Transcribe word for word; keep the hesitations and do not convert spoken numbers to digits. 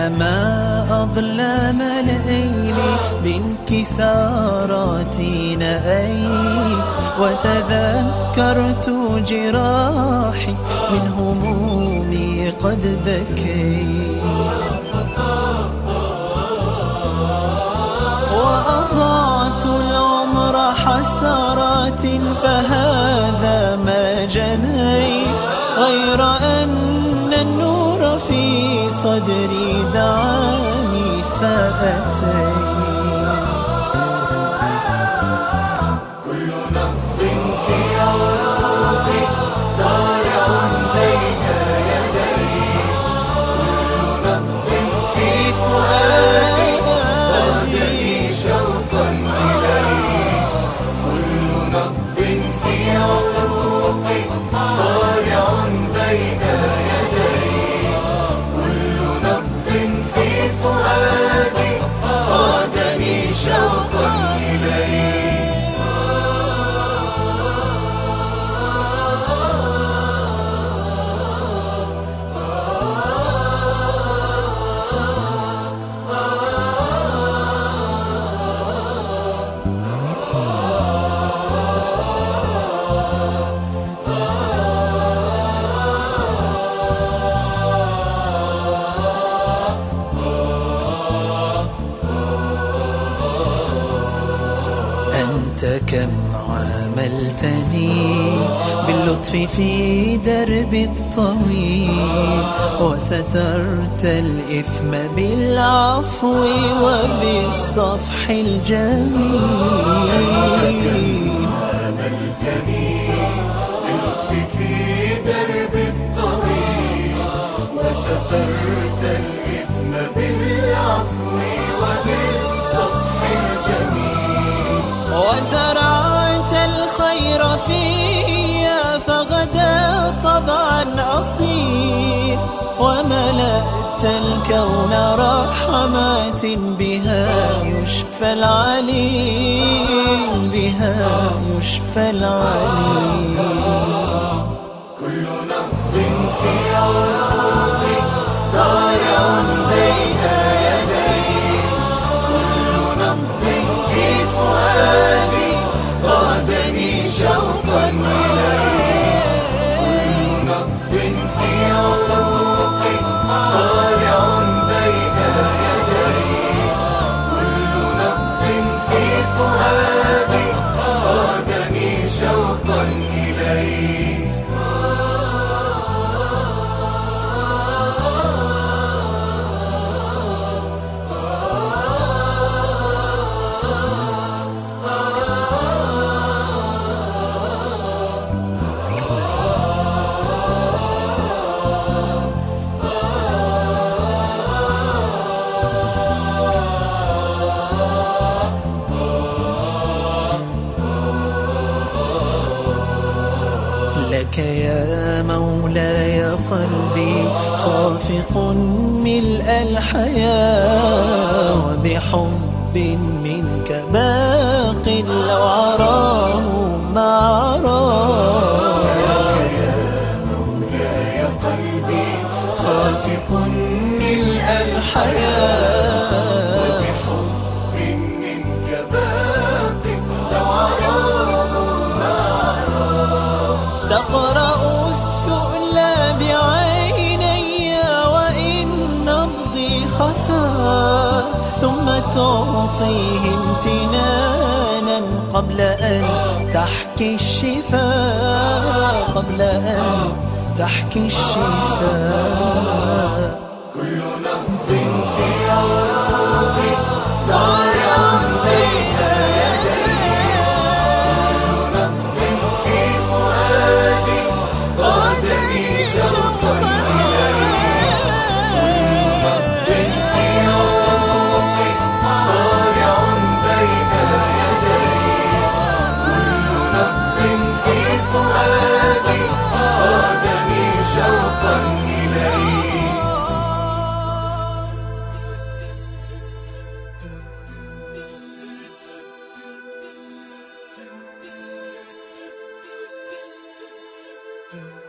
كلما أظلم ليلي بانكسارات نأيت وتذكرت جراحي من همومي قد بكيت وأضعت العمر حسرات فهذا ما جنيت غير أن النور في صدري دعاني فأتيت. كل نبض في عروقي ضارع بين يدي، كل نبض في فؤادي قادني شوقا إليك، كل نبض في عروقي ضارع بين يدي، كل نبض في فؤادي قادني شوقا إليك. أنت كم عاملتني باللطف في دربي الطويل وسترت الإثم بالعفو وبالصفح الجميل. عاملتني باللطف في دربي الطويل وسترت الإثم بالعفو وبالصفح الجميل، وزرعت الخير فيا فغدا طبعا أصيل وملأت الكون رحمات بها يشفى العليل، بها يشفى العليل. كل نبض في عروقي ضارع بين يدي، كل نبض في فؤادي قادني شوقا إليك، كل نبض في عروقي ضارع بين يدي، كل نبض في فؤادي قادني شوقا إليك. لك يا مولاي قلبي خافق ملء الحياة وبحب منك باق لو عراه ما عراه. لك يا مولاي قلبي خافق ملء الحياة وبحب منك باق لو عراه ما عراه. تقرأ السؤل بعيني وإن نبضي خفا ثم تعطيه امتنانا قبل أن تحكي الشفاء، قبل أن تحكي الشفاء. كل نبض في عروقي ضارع بين يدي، كل نبض في فؤادي قادني شوقا إليك، كل نبض في عروقي ضارع بين يدي، كل نبض في فؤادي قادني شوقا إليك. Mm-hmm.